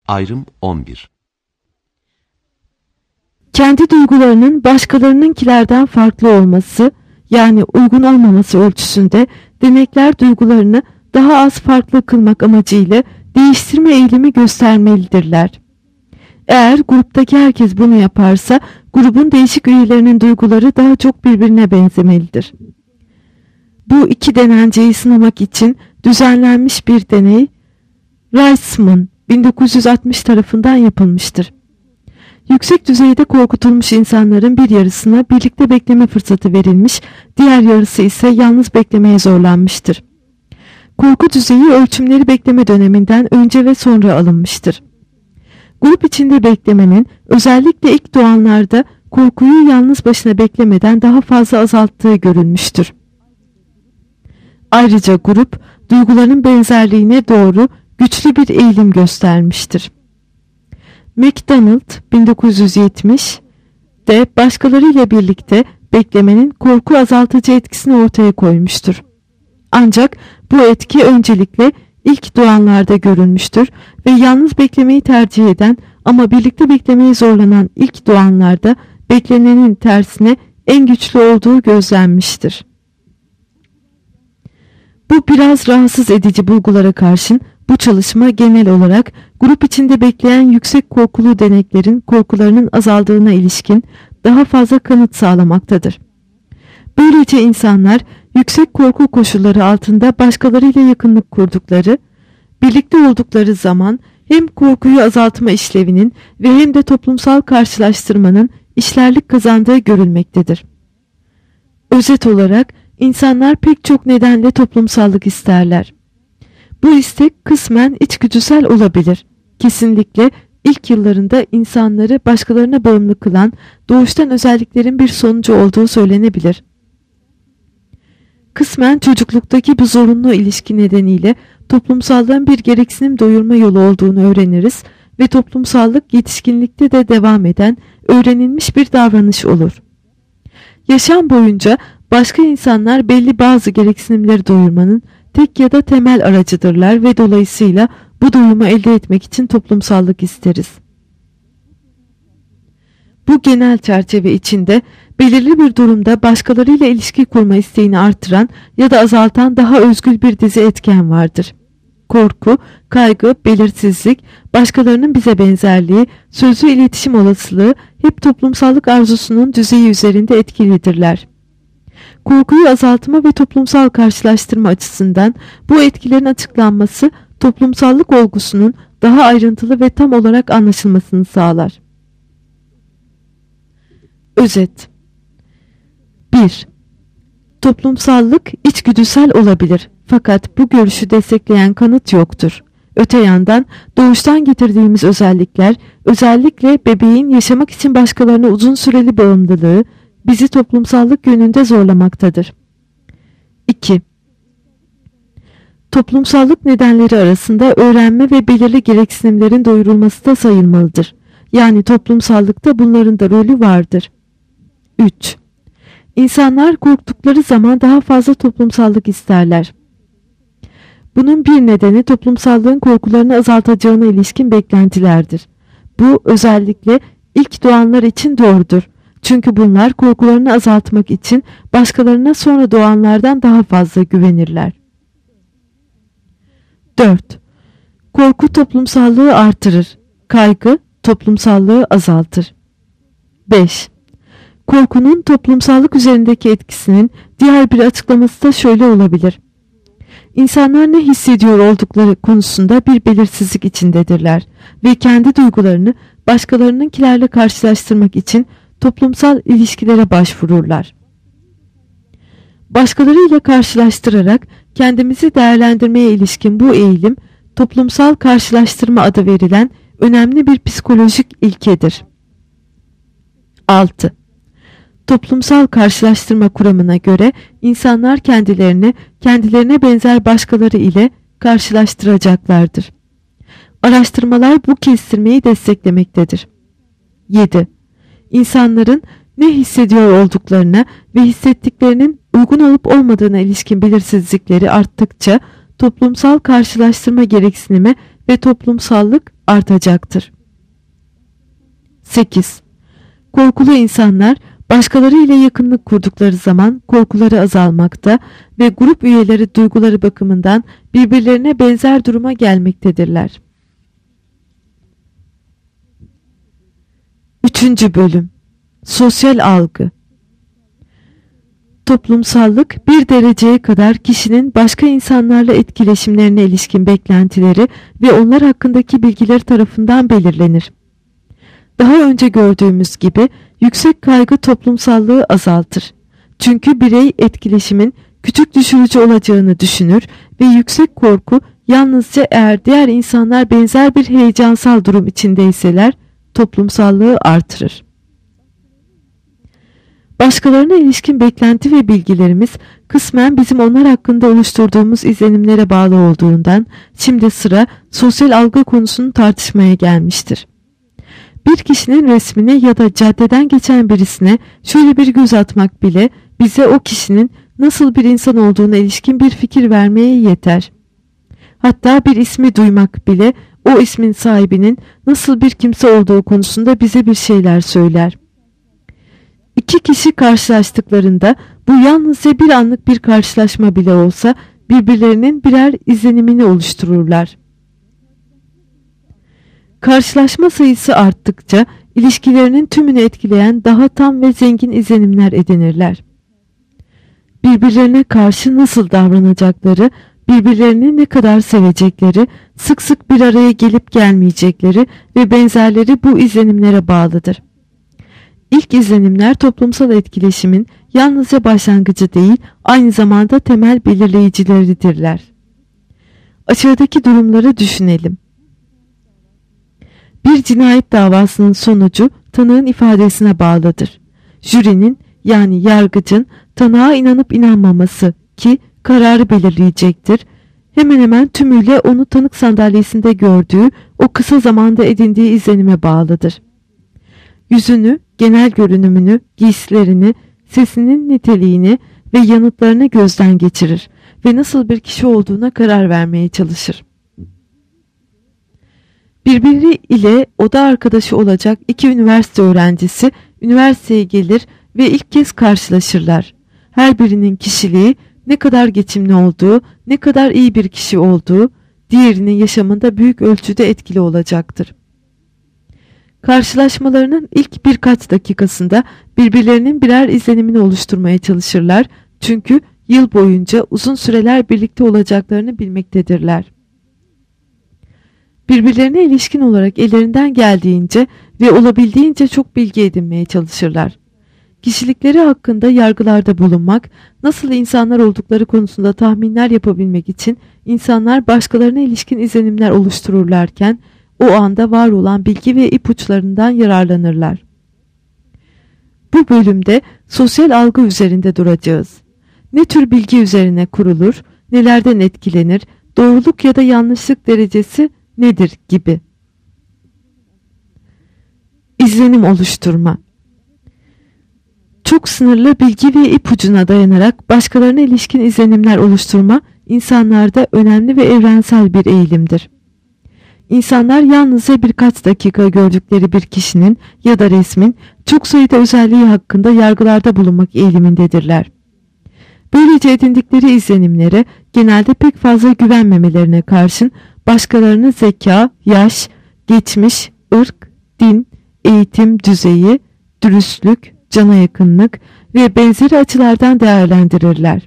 Ayrım 11. Kendi duygularının başkalarınınkilerden farklı olması, yani uygun olmaması ölçüsünde denekler duygularını daha az farklı kılmak amacıyla değiştirme eğilimi göstermelidirler. Eğer gruptaki herkes bunu yaparsa, grubun değişik üyelerinin duyguları daha çok birbirine benzemelidir. Bu iki denenceyi sınamak için düzenlenmiş bir deney, Reisman 1960 tarafından yapılmıştır. Yüksek düzeyde korkutulmuş insanların bir yarısına birlikte bekleme fırsatı verilmiş, diğer yarısı ise yalnız beklemeye zorlanmıştır. Korku düzeyi ölçümleri bekleme döneminden önce ve sonra alınmıştır. Grup içinde beklemenin özellikle ilk doğanlarda korkuyu yalnız başına beklemeden daha fazla azalttığı görülmüştür. Ayrıca grup duyguların benzerliğine doğru güçlü bir eğilim göstermiştir. McDonald 1970 de başkalarıyla birlikte beklemenin korku azaltıcı etkisini ortaya koymuştur. Ancak bu etki öncelikle ilk doğanlarda görülmüştür ve yalnız beklemeyi tercih eden ama birlikte beklemeye zorlanan ilk doğanlarda beklenenin tersine en güçlü olduğu gözlenmiştir. Bu biraz rahatsız edici bulgulara karşın bu çalışma genel olarak grup içinde bekleyen yüksek korkulu deneklerin korkularının azaldığına ilişkin daha fazla kanıt sağlamaktadır. Böylece insanlar yüksek korku koşulları altında başkalarıyla yakınlık kurdukları, birlikte oldukları zaman hem korkuyu azaltma işlevinin ve hem de toplumsal karşılaştırmanın işlerlik kazandığı görülmektedir. Özet olarak insanlar pek çok nedenle toplumsallık isterler. Bu istek kısmen içgüdüsel olabilir. Kesinlikle ilk yıllarında insanları başkalarına bağımlı kılan doğuştan özelliklerin bir sonucu olduğu söylenebilir. Kısmen çocukluktaki bu zorunlu ilişki nedeniyle toplumsallığın bir gereksinim doyurma yolu olduğunu öğreniriz ve toplumsallık yetişkinlikte de devam eden öğrenilmiş bir davranış olur. Yaşam boyunca başka insanlar belli bazı gereksinimleri doyurmanın tek ya da temel aracıdırlar ve dolayısıyla bu doyumu elde etmek için toplumsallık isteriz. Bu genel çerçeve içinde belirli bir durumda başkalarıyla ilişki kurma isteğini artıran ya da azaltan daha özgül bir dizi etken vardır. Korku, kaygı, belirsizlik, başkalarının bize benzerliği, sözlü iletişim olasılığı hep toplumsallık arzusunun düzeyi üzerinde etkilidirler. Korkuyu azaltma ve toplumsal karşılaştırma açısından bu etkilerin açıklanması toplumsallık olgusunun daha ayrıntılı ve tam olarak anlaşılmasını sağlar. Özet 1. Toplumsallık içgüdüsel olabilir fakat bu görüşü destekleyen kanıt yoktur. Öte yandan doğuştan getirdiğimiz özellikler, özellikle bebeğin yaşamak için başkalarına uzun süreli bağımlılığı, bizi toplumsallık yönünde zorlamaktadır. 2. Toplumsallık nedenleri arasında öğrenme ve belirli gereksinimlerin doyurulması da sayılmalıdır. Yani toplumsallıkta bunların da rolü vardır. 3. İnsanlar korktukları zaman daha fazla toplumsallık isterler. Bunun bir nedeni toplumsallığın korkularını azaltacağına ilişkin beklentilerdir. Bu özellikle ilk doğanlar için doğrudur. Çünkü bunlar korkularını azaltmak için başkalarına sonra doğanlardan daha fazla güvenirler. 4. Korku toplumsallığı artırır. Kaygı toplumsallığı azaltır. 5. Korkunun toplumsallık üzerindeki etkisinin diğer bir açıklaması da şöyle olabilir. İnsanlar ne hissediyor oldukları konusunda bir belirsizlik içindedirler ve kendi duygularını başkalarınınkilerle karşılaştırmak için toplumsal ilişkilere başvururlar. Başkalarıyla karşılaştırarak kendimizi değerlendirmeye ilişkin bu eğilim, toplumsal karşılaştırma adı verilen önemli bir psikolojik ilkedir. 6. Toplumsal karşılaştırma kuramına göre insanlar kendilerine benzer başkaları ile karşılaştıracaklardır. Araştırmalar bu kestirmeyi desteklemektedir. 7. İnsanların ne hissediyor olduklarına ve hissettiklerinin uygun olup olmadığına ilişkin belirsizlikleri arttıkça toplumsal karşılaştırma gereksinimi ve toplumsallık artacaktır. 8. Korkulu insanlar başkaları ile yakınlık kurdukları zaman korkuları azalmakta ve grup üyeleri duyguları bakımından birbirlerine benzer duruma gelmektedirler. 3. Bölüm Sosyal algı. Toplumsallık bir dereceye kadar kişinin başka insanlarla etkileşimlerine ilişkin beklentileri ve onlar hakkındaki bilgileri tarafından belirlenir. Daha önce gördüğümüz gibi yüksek kaygı toplumsallığı azaltır. Çünkü birey etkileşimin küçük düşürücü olacağını düşünür ve yüksek korku yalnızca eğer diğer insanlar benzer bir heyecansal durum içindeyseler toplumsallığı artırır. Başkalarına ilişkin beklenti ve bilgilerimiz kısmen bizim onlar hakkında oluşturduğumuz izlenimlere bağlı olduğundan şimdi sıra sosyal algı konusunu tartışmaya gelmiştir. Bir kişinin resmine ya da caddeden geçen birisine şöyle bir göz atmak bile bize o kişinin nasıl bir insan olduğuna ilişkin bir fikir vermeye yeter. Hatta bir ismi duymak bile o ismin sahibinin nasıl bir kimse olduğu konusunda bize bir şeyler söyler. İki kişi karşılaştıklarında bu yalnızca bir anlık bir karşılaşma bile olsa birbirlerinin birer izlenimini oluştururlar. Karşılaşma sayısı arttıkça ilişkilerinin tümünü etkileyen daha tam ve zengin izlenimler edinirler. Birbirlerine karşı nasıl davranacakları, birbirlerini ne kadar sevecekleri, sık sık bir araya gelip gelmeyecekleri ve benzerleri bu izlenimlere bağlıdır. İlk izlenimler toplumsal etkileşimin yalnızca başlangıcı değil, aynı zamanda temel belirleyicileridirler. Aşağıdaki durumları düşünelim. Bir cinayet davasının sonucu tanığın ifadesine bağlıdır. Jürinin yani yargıcın tanığa inanıp inanmaması ki kararı belirleyecektir. Hemen hemen tümüyle onu tanık sandalyesinde gördüğü o kısa zamanda edindiği izlenime bağlıdır. Yüzünü, genel görünümünü, giysilerini, sesinin niteliğini ve yanıtlarını gözden geçirir ve nasıl bir kişi olduğuna karar vermeye çalışır. Birbiri ile oda arkadaşı olacak iki üniversite öğrencisi üniversiteye gelir ve ilk kez karşılaşırlar. Her birinin kişiliği, ne kadar geçimli olduğu, ne kadar iyi bir kişi olduğu, diğerinin yaşamında büyük ölçüde etkili olacaktır. Karşılaşmalarının ilk birkaç dakikasında birbirlerinin birer izlenimini oluşturmaya çalışırlar çünkü yıl boyunca uzun süreler birlikte olacaklarını bilmektedirler. Birbirlerine ilişkin olarak ellerinden geldiğince ve olabildiğince çok bilgi edinmeye çalışırlar. Kişilikleri hakkında yargılarda bulunmak, nasıl insanlar oldukları konusunda tahminler yapabilmek için insanlar başkalarına ilişkin izlenimler oluştururlarken o anda var olan bilgi ve ipuçlarından yararlanırlar. Bu bölümde sosyal algı üzerinde duracağız. Ne tür bilgi üzerine kurulur, nelerden etkilenir, doğruluk ya da yanlışlık derecesi nedir gibi. İzlenim oluşturma. Çok sınırlı bilgi ve ipucuna dayanarak başkalarına ilişkin izlenimler oluşturma insanlarda önemli ve evrensel bir eğilimdir. İnsanlar yalnızca birkaç dakika gördükleri bir kişinin ya da resmin çok sayıda özelliği hakkında yargılarda bulunmak eğilimindedirler. Böylece edindikleri izlenimlere genelde pek fazla güvenmemelerine karşın başkalarını zeka, yaş, geçmiş, ırk, din, eğitim düzeyi, dürüstlük, cana yakınlık ve benzeri açılardan değerlendirirler.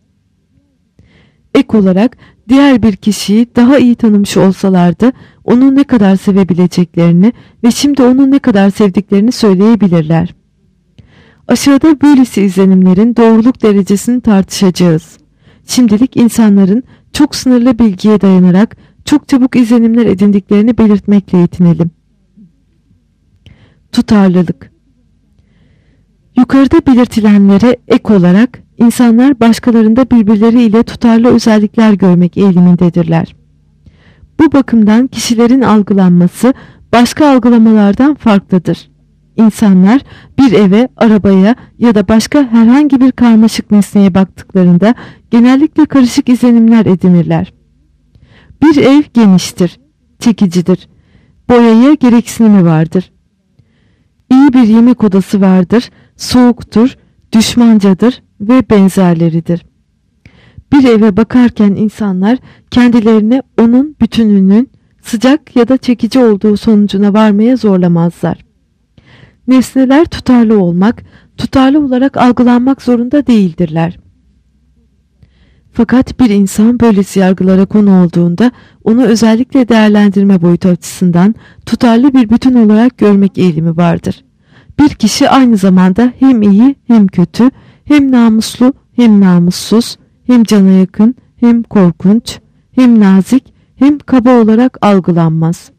Ek olarak diğer bir kişiyi daha iyi tanımış olsalardı onu ne kadar sevebileceklerini ve şimdi onu ne kadar sevdiklerini söyleyebilirler. Aşağıda böylesi izlenimlerin doğruluk derecesini tartışacağız. Şimdilik insanların çok sınırlı bilgiye dayanarak çok çabuk izlenimler edindiklerini belirtmekle yetinelim. Tutarlılık. Yukarıda belirtilenlere ek olarak insanlar başkalarında birbirleriyle tutarlı özellikler görmek eğilimindedirler. Bu bakımdan kişilerin algılanması başka algılamalardan farklıdır. İnsanlar bir eve, arabaya ya da başka herhangi bir karmaşık nesneye baktıklarında genellikle karışık izlenimler edinirler. Bir ev geniştir. çekicidir. Boyaya gereksinimi vardır. İyi bir yemek odası vardır, soğuktur, düşmancadır ve benzerleridir. Bir eve bakarken insanlar kendilerini onun bütününün sıcak ya da çekici olduğu sonucuna varmaya zorlamazlar. Nesneler tutarlı olmak, tutarlı olarak algılanmak zorunda değildirler. Fakat bir insan böylesi yargılara konu olduğunda onu özellikle değerlendirme boyutu açısından tutarlı bir bütün olarak görmek eğilimi vardır. Bir kişi aynı zamanda hem iyi hem kötü, hem namuslu hem namussuz, hem cana yakın hem korkunç, hem nazik hem kaba olarak algılanmaz.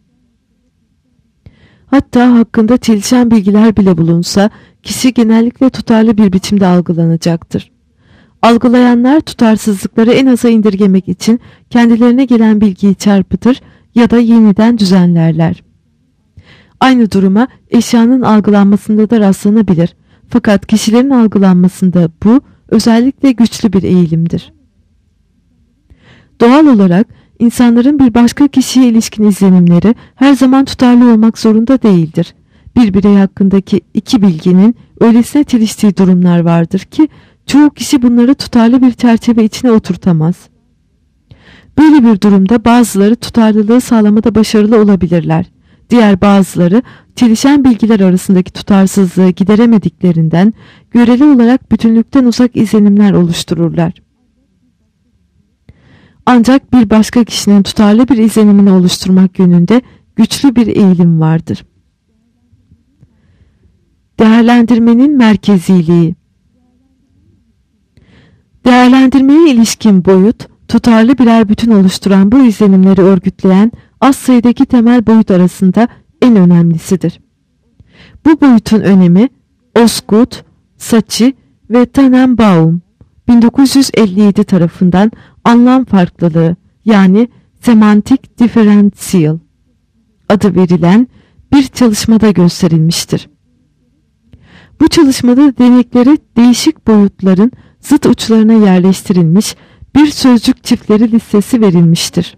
Hatta hakkında çelişen bilgiler bile bulunsa kişi genellikle tutarlı bir biçimde algılanacaktır. Algılayanlar tutarsızlıkları en aza indirgemek için kendilerine gelen bilgiyi çarpıtır ya da yeniden düzenlerler. Aynı duruma eşyanın algılanmasında da rastlanabilir. Fakat kişilerin algılanmasında bu özellikle güçlü bir eğilimdir. Doğal olarak insanların bir başka kişiye ilişkin izlenimleri her zaman tutarlı olmak zorunda değildir. Bir birey hakkındaki iki bilginin öylesine çeliştiği durumlar vardır ki çoğu kişi bunları tutarlı bir çerçeve içine oturtamaz. Böyle bir durumda bazıları tutarlılığı sağlamada başarılı olabilirler. Diğer bazıları çelişen bilgiler arasındaki tutarsızlığı gideremediklerinden göreli olarak bütünlükten uzak izlenimler oluştururlar. Ancak bir başka kişinin tutarlı bir izlenimini oluşturmak yönünde güçlü bir eğilim vardır. Değerlendirmenin merkeziliği. Değerlendirmeye ilişkin boyut, tutarlı birer bütün oluşturan bu izlenimleri örgütleyen az sayıdaki temel boyut arasında en önemlisidir. Bu boyutun önemi Osgood, Saatchi ve Tannenbaum 1957 tarafından anlam farklılığı yani semantic differential adı verilen bir çalışmada gösterilmiştir. Bu çalışmada deneklere değişik boyutların zıt uçlarına yerleştirilmiş bir sözcük çiftleri listesi verilmiştir.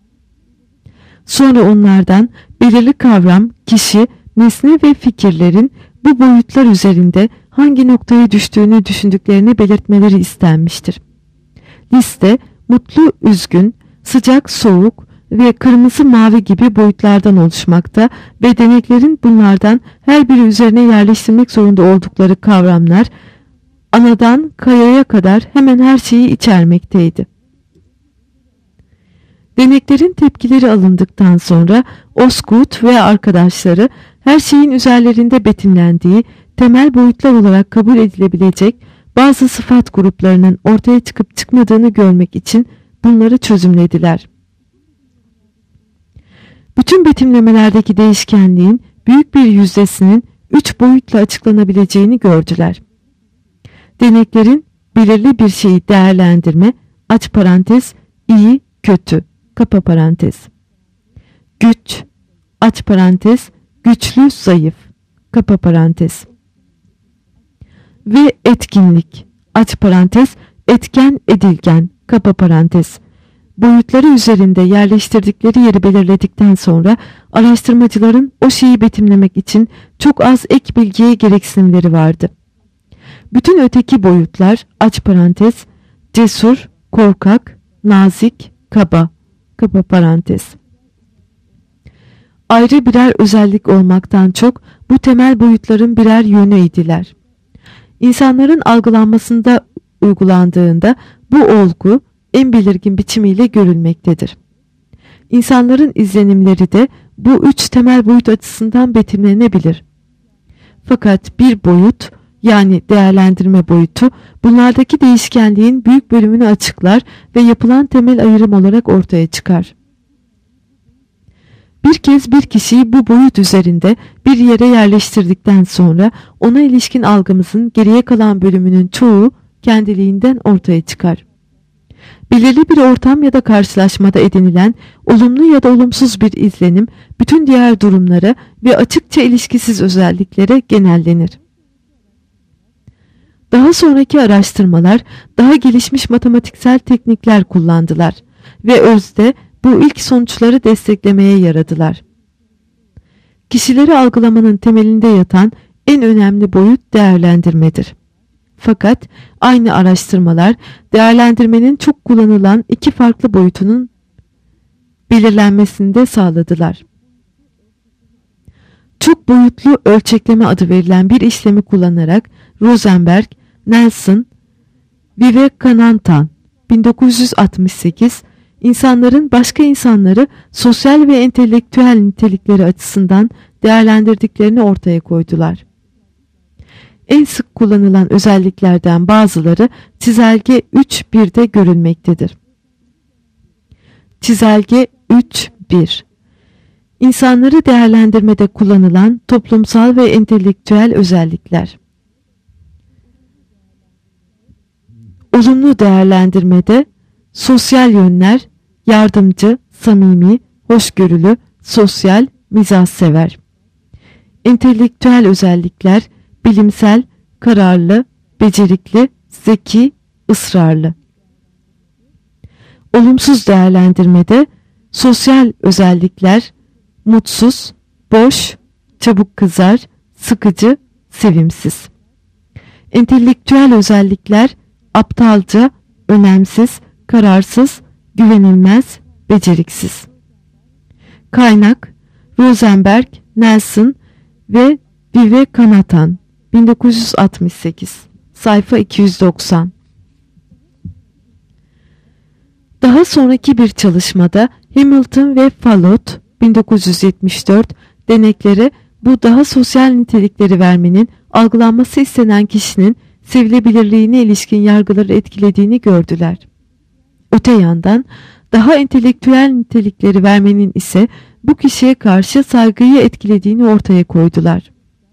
Sonra onlardan belirli kavram, kişi, nesne ve fikirlerin bu boyutlar üzerinde hangi noktaya düştüğünü düşündüklerini belirtmeleri istenmiştir. Liste, mutlu, üzgün, sıcak, soğuk ve kırmızı, mavi gibi boyutlardan oluşmakta ve deneklerin bunlardan her biri üzerine yerleştirmek zorunda oldukları kavramlar, anadan kayaya kadar hemen her şeyi içermekteydi. Deneklerin tepkileri alındıktan sonra Osgood ve arkadaşları her şeyin üzerlerinde betimlendiği temel boyutlar olarak kabul edilebilecek bazı sıfat gruplarının ortaya çıkıp çıkmadığını görmek için bunları çözümlediler. Bütün betimlemelerdeki değişkenliğin büyük bir yüzdesinin 3 boyutla açıklanabileceğini gördüler. Deneklerin belirli bir şeyi değerlendirme, aç parantez, iyi, kötü, kapa parantez, güç, aç parantez, güçlü, zayıf, kapa parantez ve etkinlik, aç parantez, etken, edilgen, kapa parantez, boyutları üzerinde yerleştirdikleri yeri belirledikten sonra araştırmacıların o şeyi betimlemek için çok az ek bilgiye gereksinimleri vardı. Bütün öteki boyutlar, aç parantez, cesur, korkak, nazik, kaba, kapa parantez, ayrı birer özellik olmaktan çok bu temel boyutların birer yönü idiler. İnsanların algılanmasında uygulandığında bu olgu en belirgin biçimiyle görülmektedir. İnsanların izlenimleri de bu 3 temel boyut açısından betimlenebilir. Fakat bir boyut, yani değerlendirme boyutu, bunlardaki değişkenliğin büyük bölümünü açıklar ve yapılan temel ayrım olarak ortaya çıkar. Bir kez bir kişiyi bu boyut üzerinde bir yere yerleştirdikten sonra ona ilişkin algımızın geriye kalan bölümünün çoğu kendiliğinden ortaya çıkar. Belirli bir ortam ya da karşılaşmada edinilen olumlu ya da olumsuz bir izlenim bütün diğer durumlara ve açıkça ilişkisiz özelliklere genellenir. Daha sonraki araştırmalar daha gelişmiş matematiksel teknikler kullandılar ve özde bu ilk sonuçları desteklemeye yaradılar. Kişileri algılamanın temelinde yatan en önemli boyut değerlendirmedir. Fakat aynı araştırmalar değerlendirmenin çok kullanılan iki farklı boyutunun belirlenmesini de sağladılar. Çok boyutlu ölçekleme adı verilen bir işlemi kullanarak Rosenberg, Nelson, Vivekananda 1968 insanların başka insanları sosyal ve entelektüel nitelikleri açısından değerlendirdiklerini ortaya koydular. En sık kullanılan özelliklerden bazıları çizelge 3.1'de görülmektedir. Çizelge 3.1 İnsanları değerlendirmede kullanılan toplumsal ve entelektüel özellikler. Olumlu değerlendirmede sosyal yönler yardımcı, samimi, hoşgörülü, sosyal, mizahsever. Entelektüel özellikler bilimsel, kararlı, becerikli, zeki, ısrarlı. Olumsuz değerlendirmede sosyal özellikler mutsuz, boş, çabuk kızar, sıkıcı, sevimsiz. Entelektüel özellikler aptalca, önemsiz, kararsız, güvenilmez, beceriksiz. Kaynak Rosenberg, Nelson ve Vivekananda 1968 sayfa 290. Daha sonraki bir çalışmada Hamilton ve Fallot 1974 denekleri bu daha sosyal nitelikleri vermenin algılanması istenen kişinin sevilebilirliğine ilişkin yargıları etkilediğini gördüler. Öte yandan daha entelektüel nitelikleri vermenin ise bu kişiye karşı saygıyı etkilediğini ortaya koydular.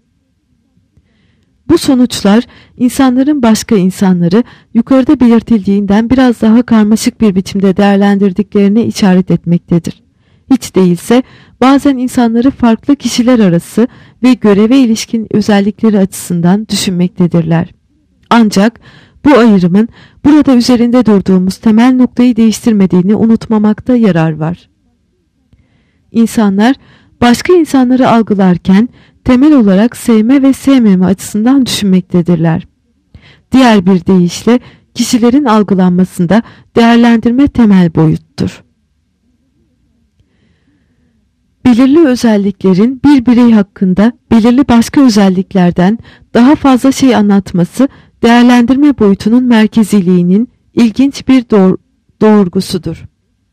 Bu sonuçlar insanların başka insanları yukarıda belirtildiğinden biraz daha karmaşık bir biçimde değerlendirdiklerine işaret etmektedir. Hiç değilse bazen insanları farklı kişiler arası ve göreve ilişkin özellikleri açısından düşünmektedirler. Ancak bu ayrımın burada üzerinde durduğumuz temel noktayı değiştirmediğini unutmamakta yarar var. İnsanlar başka insanları algılarken temel olarak sevme ve sevmeme açısından düşünmektedirler. Diğer bir deyişle kişilerin algılanmasında değerlendirme temel boyuttur. Belirli özelliklerin bir birey hakkında belirli başka özelliklerden daha fazla şey anlatması değerlendirme boyutunun merkeziliğinin ilginç bir doğurgusudur.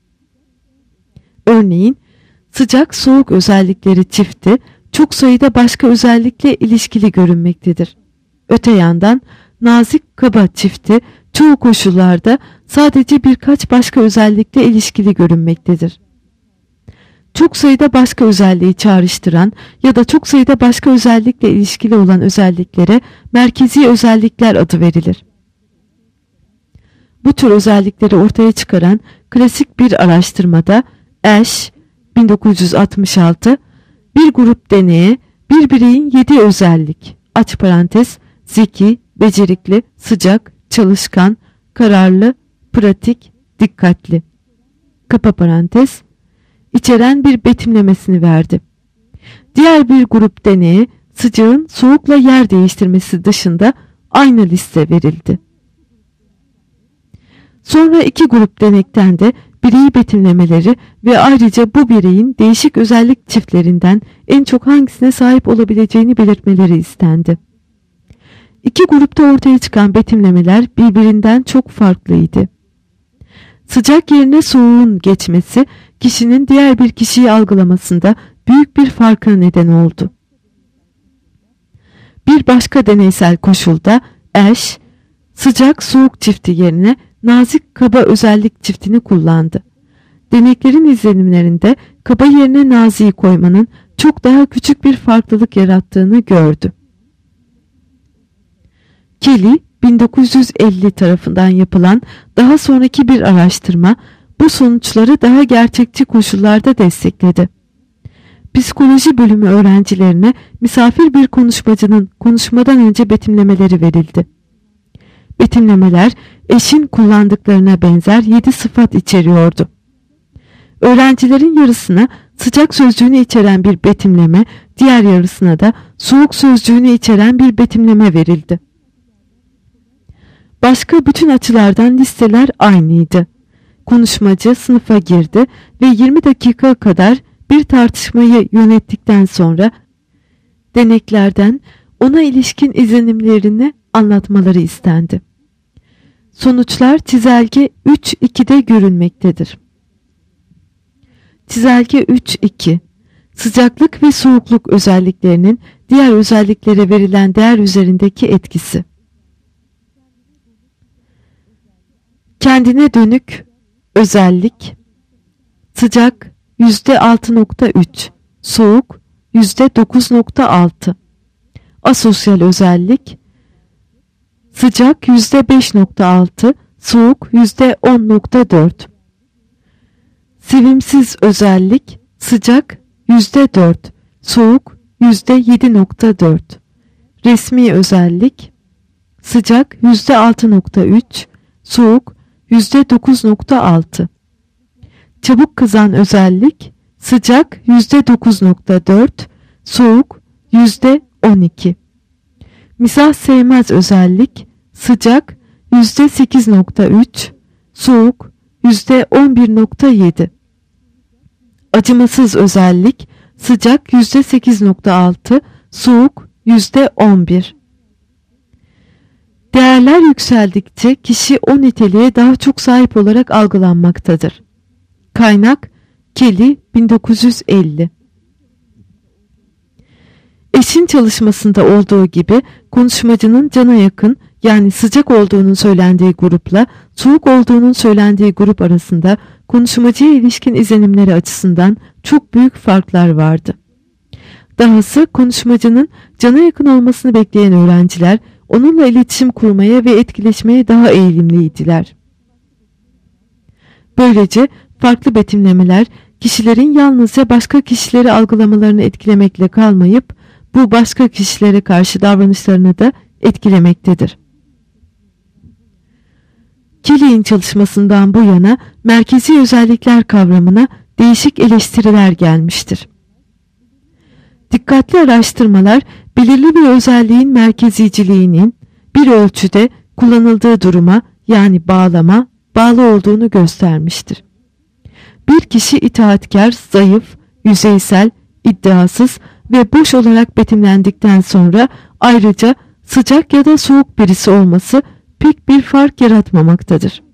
Örneğin sıcak soğuk özellikleri çifti çok sayıda başka özellikle ilişkili görünmektedir. Öte yandan nazik kaba çifti çoğu koşullarda sadece birkaç başka özellikle ilişkili görünmektedir. Çok sayıda başka özelliği çağrıştıran ya da çok sayıda başka özellikle ilişkili olan özelliklere merkezi özellikler adı verilir. Bu tür özellikleri ortaya çıkaran klasik bir araştırmada Ash 1966 bir grup deneye bir bireyin 7 özellik aç parantez zeki, becerikli, sıcak, çalışkan, kararlı, pratik, dikkatli kapa parantez içeren bir betimlemesini verdi. Diğer bir grup deneye sıcağın soğukla yer değiştirmesi dışında aynı liste verildi. Sonra iki grup denekten de bireyi betimlemeleri ve ayrıca bu bireyin değişik özellik çiftlerinden en çok hangisine sahip olabileceğini belirtmeleri istendi. İki grupta ortaya çıkan betimlemeler birbirinden çok farklıydı. Sıcak yerine soğuğun geçmesi kişinin diğer bir kişiyi algılamasında büyük bir farka neden oldu. Bir başka deneysel koşulda Ash, sıcak soğuk çifti yerine nazik kaba özellik çiftini kullandı. Deneklerin izlenimlerinde kaba yerine naziği koymanın çok daha küçük bir farklılık yarattığını gördü. Kelly 1950 tarafından yapılan daha sonraki bir araştırma bu sonuçları daha gerçekçi koşullarda destekledi. Psikoloji bölümü öğrencilerine misafir bir konuşmacının konuşmadan önce betimlemeleri verildi. Betimlemeler eşin kullandıklarına benzer 7 sıfat içeriyordu. Öğrencilerin yarısına sıcak sözcüğünü içeren bir betimleme, diğer yarısına da soğuk sözcüğünü içeren bir betimleme verildi. Başka bütün açılardan listeler aynıydı. Konuşmacı sınıfa girdi ve 20 dakika kadar bir tartışmayı yönettikten sonra deneklerden ona ilişkin izlenimlerini anlatmaları istendi. Sonuçlar çizelge 3.2'de görülmektedir. Çizelge 3.2 Sıcaklık ve soğukluk özelliklerinin diğer özelliklere verilen değer üzerindeki etkisi. Kendine dönük özellik: sıcak %6.3, soğuk %9.6. Asosyal özellik: sıcak %5.6, soğuk %10.4. Sevimsiz özellik: sıcak %4, soğuk %7.4. Resmi özellik: sıcak %6.3, soğuk %9.6. Çabuk kızan özellik: sıcak %9.4, soğuk %12. Mizah sevmez özellik: sıcak %8.3, soğuk %11.7. Acımasız özellik: sıcak %8.6, soğuk %11. Değerler yükseldikçe kişi o niteliğe daha çok sahip olarak algılanmaktadır. Kaynak: Kelly 1950. Eş'in çalışmasında olduğu gibi konuşmacının cana yakın, yani sıcak olduğunun söylendiği grupla soğuk olduğunun söylendiği grup arasında konuşmacıya ilişkin izlenimleri açısından çok büyük farklar vardı. Dahası konuşmacının cana yakın olmasını bekleyen öğrenciler onunla iletişim kurmaya ve etkileşmeye daha eğilimliydiler. Böylece farklı betimlemeler kişilerin yalnızca başka kişileri algılamalarını etkilemekle kalmayıp bu başka kişilere karşı davranışlarını da etkilemektedir. Kelly'in çalışmasından bu yana merkezi özellikler kavramına değişik eleştiriler gelmiştir. Dikkatli araştırmalar belirli bir özelliğin merkeziciliğinin bir ölçüde kullanıldığı duruma, yani bağlı olduğunu göstermiştir. Bir kişi itaatkar, zayıf, yüzeysel, iddiasız ve boş olarak betimlendikten sonra ayrıca sıcak ya da soğuk birisi olması pek bir fark yaratmamaktadır.